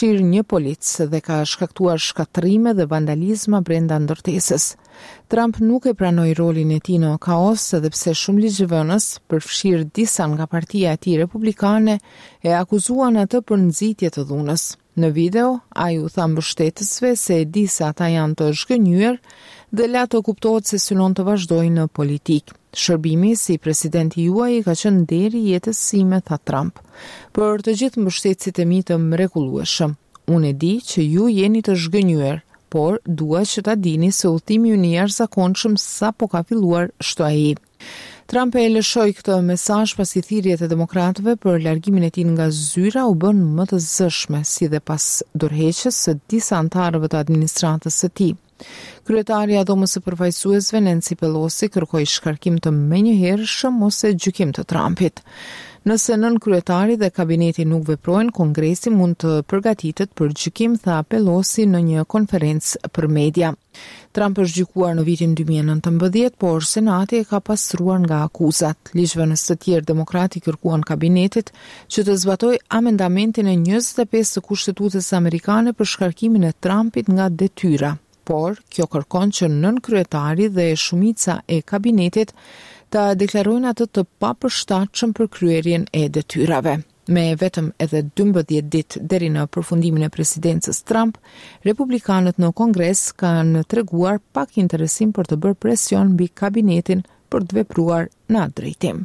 shtirë një polic dhe ka shkaktuar shkatrime dhe vandalizma brenda ndërtesës. Trump nuk e pranoi rolin e tij në kaos edhe pse shumë ligjvënës, përfshirë disa nga partia e tij republikane, e akuzuan atë për nxitje të dhunës. Në video, ai u tha mbështetësve se di se ata janë të zhgënjur dhe la të kuptohet se synon të vazhdojnë në politikë. Shërbimi si presidenti juaj ka qenë deri jetës sime, tha Trump. Për të gjithë mbështetësit e mi të mrekullueshëm, unë e di që ju jeni të zhgënjur, por dua që ta dini se udhëtimi ynë i jashtëzakonshëm sapo ka filluar, shto ai. Trump e lëshoi këtë mesazh pasi thirrjet e demokratëve për largimin e tij nga zyra u bën më të zëshme, si dhe pas dorëheqjes së disa anëtarëve të administratës së tij. Kryetari i Dhomës së Përfaqësuesve Nancy Pelosi kërkoi shkarkim të menjëhershëm ose gjykim të Trumpit. Nëse nën kryetari dhe kabineti nuk veprojnë, Kongresi mund të përgatitet për gjykim, tha Pelosi në një konferencë për media. Trump është gjykuar në vitin 2019, por Senati e ka pastruar nga akuzat. Ligjvënës të tjerë demokrati kërkuan kabinetit që të zbatoj amendamentin e 25 të Kushtetutës amerikane për shkarkimin e Trumpit nga detyra. Por, kjo kërkon që nën kryetari dhe shumica e kabinetit ta deklarojnë atë të papërshtatshëm për kryerjen e detyrave. Me vetëm edhe 12 ditë deri në përfundimin e presidencës Trump, republikanët në Kongres kanë treguar pak interesim për të bërë presion mbi kabinetin për të vepruar në atë drejtim.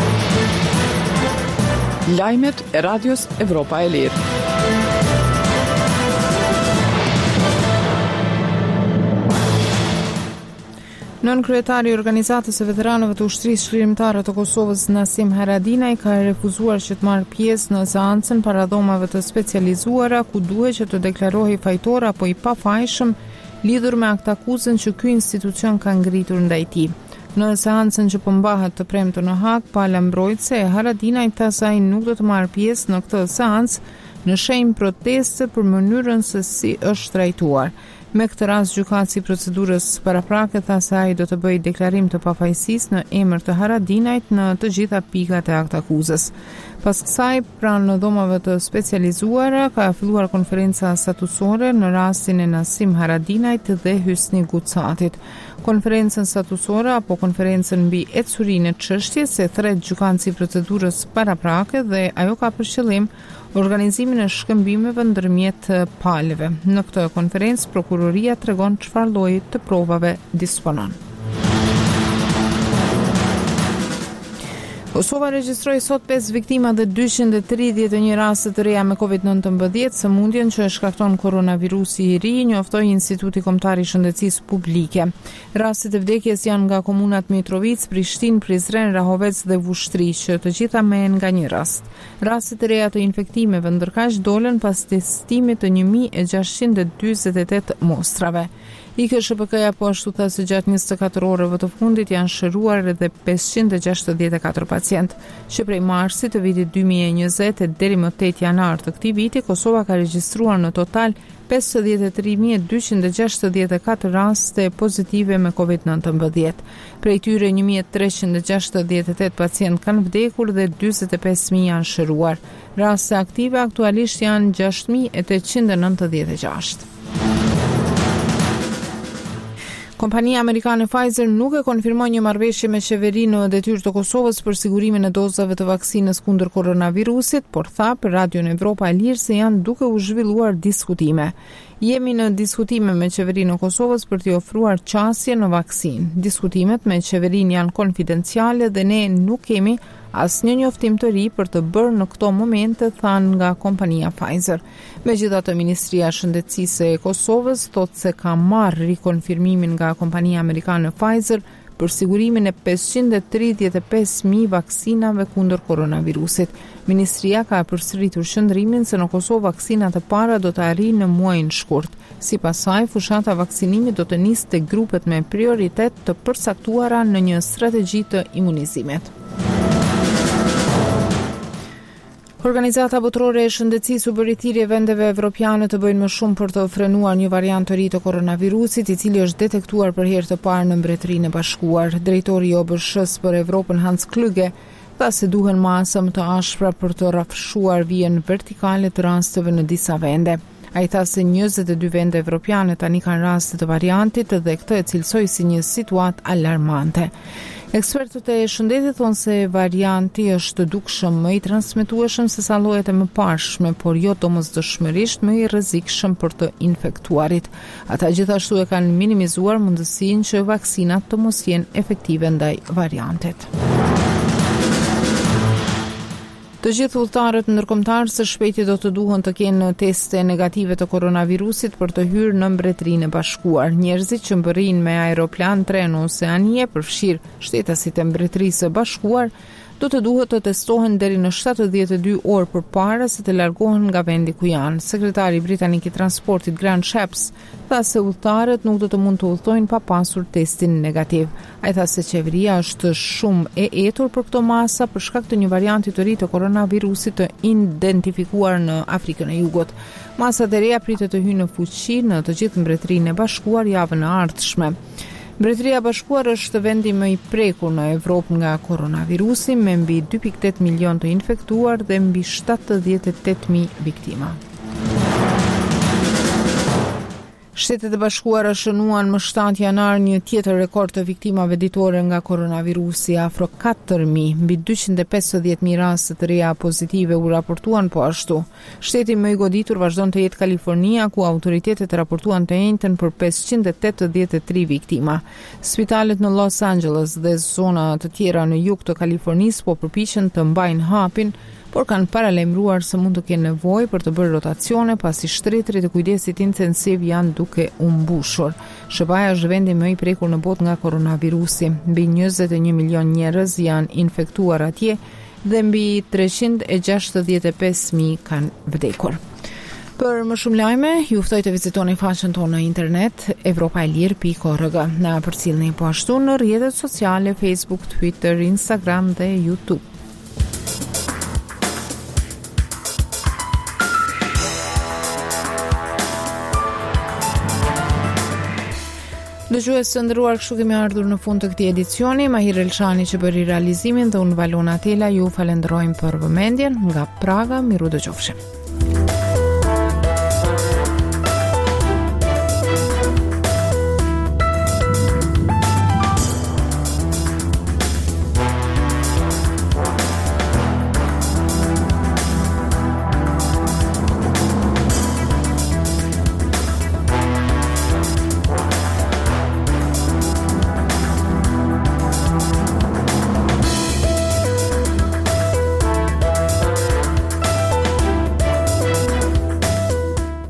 Lajmet e Radios Evropa e Lirë. Nën kryetari i organizatës së veteranëve të ushtrisë shërimtare të Kosovës Nasim Haradinaj ka refuzuar që të marrë pjesë në seancën para dhomave të specializuara ku duhet që të deklarohej fajtor apo i pafajshëm lidhur me aktakuzën që ky institucion ka ngritur ndaj tij. Në seancën që po mbahet të premte në Hag, pala mbrojtëse e Haradinaj tha se ai nuk do të marrë pjesë në këtë seancë në shenjë proteste për mënyrën se si është trajtuar. Me këtë rast, gjykatësi i procedurës paraprake tha se ai do të bëjë deklarim të pafajësisë në emër të Haradinajt në të gjitha pikat e aktakuzës. Pas kësaj, pranë dhomave të specializuara, ka filluar konferenca statusore në rastin e Nasim Haradinajt dhe Hysni Gucatit. Konferencën statusore apo konferencën mbi ecurinë e çështjes e thret gjykatësi i procedurës paraprake dhe ajo ka për qëllim organizimin e shkëmbimeve ndërmjet palëve. Në këtë konferencë, prokuroria tregon çfarë lloji të provave disponon. Kosova regjistroi sot 5 viktima dhe 231 raste të reja me COVID-19, sëmundjen që e shkakton koronavirusi i ri, njoftoi Instituti Kombëtar i Shëndetësisë Publike. Rastet e vdekjes janë nga komunat Mitrovic, Prishtinë, Prizren, Rahovec dhe Vushtri, që të gjitha mehen nga një rast. Rastet e reja të infektimeve ndërkaq dolën pas testimit të 1648 mostrave. IKSHPK-ja po ashtu tha se gjatë 24 orëve të fundit janë shëruar edhe 564 pacient, që prej marsit të vitit 2020 e deri më 8 janar të këtij viti, Kosova ka regjistruar në total 53.264 raste pozitive me COVID-19. Prej tyre 1.368 pacient kanë vdekur dhe 45.000 janë shëruar. Raste aktive aktualisht janë 6.896. Kompania amerikane Pfizer nuk e konfirmoi një marrëveshje me qeverinë në detyrë të Kosovës për sigurimin e dozave të vaksinës kundër koronavirusit, por tha për Radion Evropa e Lirë se janë duke u zhvilluar diskutime. Jemi në diskutime me qeverinë e Kosovës për t'i ofruar qasje në vaksinë. Diskutimet me qeverinë janë konfidenciale dhe ne nuk kemi asnjë njoftim të ri për të bërë në këto momente, thanë nga kompania Pfizer. Megjithatë, Ministria e Shëndetësisë e Kosovës thotë se ka marrë rikonfirmimin nga kompania amerikane Pfizer për sigurimin e 535.000 vaksinave kundër koronavirusit. Ministria ka përsëritur qëndrimin se në Kosovë vaksinat e para do të arrijnë në muajin shkurt. Sipas saj, fushata vaksinimit do të nisë te grupet me prioritet të përcaktuara në një strategji të imunizimit. Organizata Botërore e Shëndetësisë u bëri thirrje vendeve evropiane të bëjnë më shumë për të frenuar një variant të ri të koronavirusit, i cili është detektuar për herë të parë në Mbretërinë e Bashkuar. Drejtori i OBSH-s për Evropën Hans Kluge Tha se duhen masa më të ashpra për të rrafshuar vijën vertikale të rasteve në disa vende. Ai tha se 22 vende evropiane tani kanë raste të variantit dhe këtë e cilësoi si një situatë alarmante. Ekspertët e shëndetit thonë se varianti është dukshëm më i transmetueshëm se sa llojet e mëparshme, por jo domosdoshmërisht më i rrezikshëm për të infektuarit. Ata gjithashtu e kanë minimizuar mundësinë që vaksinat të mos jenë efektive ndaj variantit. Të gjithë udhëtarët ndërkombëtar së shpejti do të duhen të kenë teste negative të koronavirusit për të hyrë në Mbretërinë e Bashkuar. Njerëzit që mbërrin me aeroplan, tren ose anije, përfshirë shtetasit e Mbretërisë së Bashkuar, do të duhet të testohen deri në 72 orë përpara se të largohen nga vendi ku janë. Sekretari britanik i transportit Grant Shapps tha se udhëtarët nuk do të mund të udhtojnë pa pasur testin negativ. Ai tha se qeveria është shumë e etur për këto masa për shkak të një varianti të ri të koronavirusit të identifikuar në Afrikën e Jugut. Masat e reja pritet të hyjnë në fuqi në të gjithë Mbretërinë e Bashkuar javën e ardhshme. Mbretëria e Bashkuar është vendi më i prekur në Evropë nga koronavirusi, me mbi 2.8 milion të infektuar dhe mbi 78.000 viktima. Shtetet e Bashkuara shënuan më 7 janar një tjetër rekord të viktimave ditore nga koronavirusi, afro 4.000, mbi 250.000 raste të reja pozitive u raportuan po ashtu. Shteti më i goditur vazhdon të jetë Kalifornia, ku autoritetet raportuan të njëjtën për 583 viktima. Spitalet në Los Angeles dhe zona të tjera në jug të Kalifornisë po përpiqen të mbajnë hapin, por kanë paralajmëruar se mund të kenë nevojë për të bërë rotacione pasi shtretërit e kujdesit intensiv janë duke u mbushur. SBA është vendi më i prekur në botë nga koronavirusi. Mbi 21 milion njerëz janë infektuar atje dhe mbi 365.000 kanë vdekur. Për më shumë lajme, ju ftoj të vizitoni faqen tonë në internet europaelir.org. Na përcjellni po ashtu në rrjetet sociale Facebook, Twitter, Instagram dhe YouTube. Dëgjues të nderuar, kështu kemi ardhur në fund të këtij edicioni. Mahir Elshani që bëri realizimin dhe unë Valona Tela ju falenderojmë për vëmendjen. Nga Praga, miru dëgjofshim.